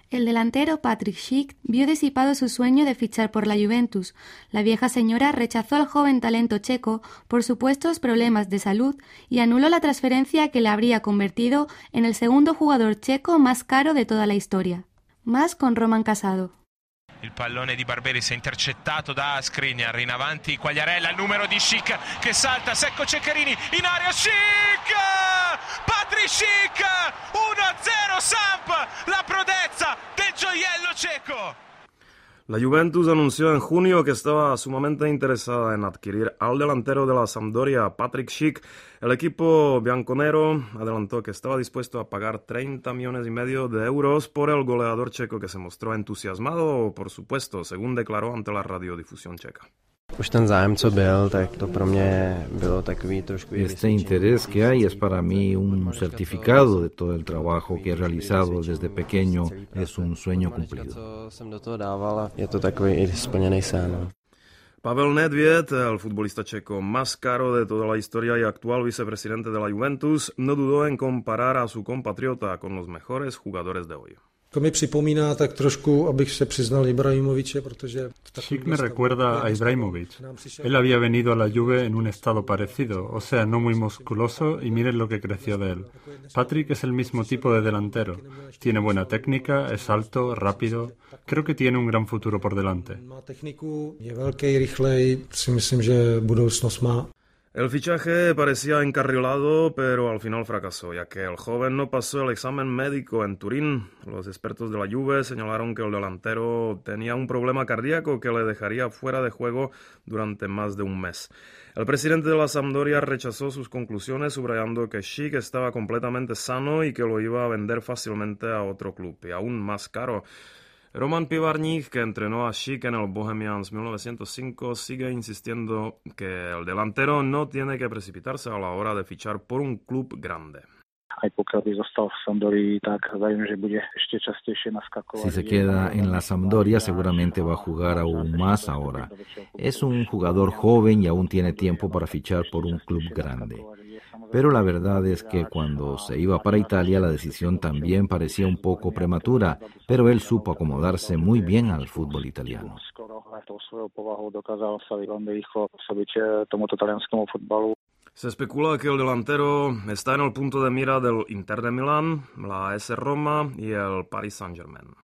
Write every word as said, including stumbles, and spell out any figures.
El delantero Patrick Schick vio disipado su sueño de fichar por la Juventus. La vieja señora rechazó al joven talento checo por supuestos problemas de salud y anuló la transferencia que le habría convertido en el segundo jugador checo más caro de toda la historia. Más con Roman Casado. Il pallone di Barberis è intercettato da Skriniar, in avanti Quagliarella, il numero di Schick che salta, secco Ceccherini, in area Schick! Patrick Schick! uno a zero Samp, la prodezza del gioiello checo. La Juventus anunció en junio que estaba sumamente interesada en adquirir al delantero de la Sampdoria, Patrick Schick. El equipo bianconero adelantó que estaba dispuesto a pagar treinta millones y medio de euros por el goleador checo, que se mostró entusiasmado, por supuesto, según declaró ante la radiodifusión checa. Este interés que hay es para mí un certificado de todo el trabajo que he realizado desde pequeño. Es un sueño cumplido. Pavel Nedvěd, el futbolista checo más caro de toda la historia y actual vicepresidente de la Juventus, no dudó en comparar a su compatriota con los mejores jugadores de hoy. To mi připomíná tak trošku, abych se přiznal, Ibrahimoviče, protože... Schick me recuerda a Ibrahimovic. Él había venido a la Juve en un estado parecido, o sea, no muy musculoso, y miren lo que creció de él. Patrick es el mismo tipo de delantero. Tiene buena técnica, es alto, rápido. Creo que tiene un gran futuro por delante. El fichaje parecía encarrilado, pero al final fracasó, ya que el joven no pasó el examen médico en Turín. Los expertos de la Juve señalaron que el delantero tenía un problema cardíaco que le dejaría fuera de juego durante más de un mes. El presidente de la Sampdoria rechazó sus conclusiones, subrayando que Schick estaba completamente sano y que lo iba a vender fácilmente a otro club, y aún más caro. Roman Pivarník, que entrenó a Schick en el Bohemians mil novecientos cinco, sigue insistiendo que el delantero no tiene que precipitarse a la hora de fichar por un club grande. Si se queda en la Sampdoria, seguramente va a jugar aún más ahora. Es un jugador joven y aún tiene tiempo para fichar por un club grande. Pero la verdad es que cuando se iba para Italia la decisión también parecía un poco prematura, pero él supo acomodarse muy bien al fútbol italiano. Se especula que el delantero está en el punto de mira del Inter de Milán, la A S Roma y el Paris Saint-Germain.